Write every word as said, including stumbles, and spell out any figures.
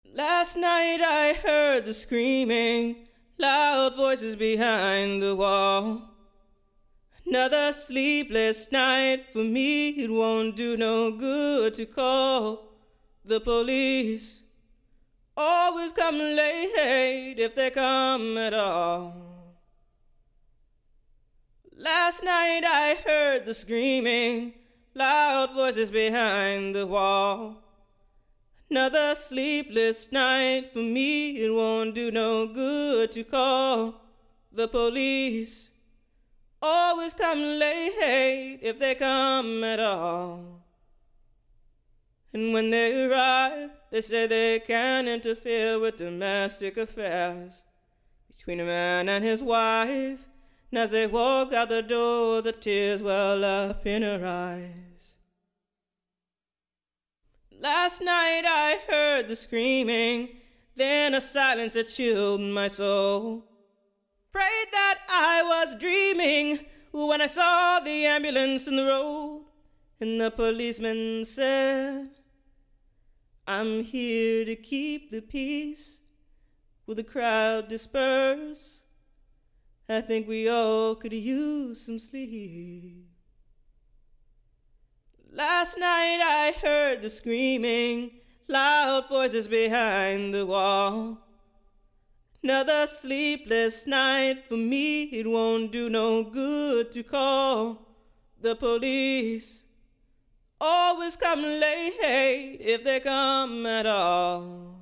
Last night I heard the screaming, loud voices behind the wall. Another sleepless night for me, it won't do no good to call the police. Always come late if they come at all. Last night I heard the screaming, loud voices behind the wall. Another sleepless night for me, it won't do no good to call the police. Always come late if they come at all. And when they arrive, they say they can't interfere with domestic affairs between a man and his wife. And as they walk out the door, the tears well up in her eyes. Last night I heard the screaming, then a silence that chilled my soul. Prayed that I was dreaming when I saw the ambulance in the road, and the policeman said, I'm here to keep the peace. Will the crowd disperse? I think we all could use some sleep. Last night I heard the screaming, loud voices behind the wall. Another sleepless night for me, it won't do no good to call the police. Always come late if they come at all.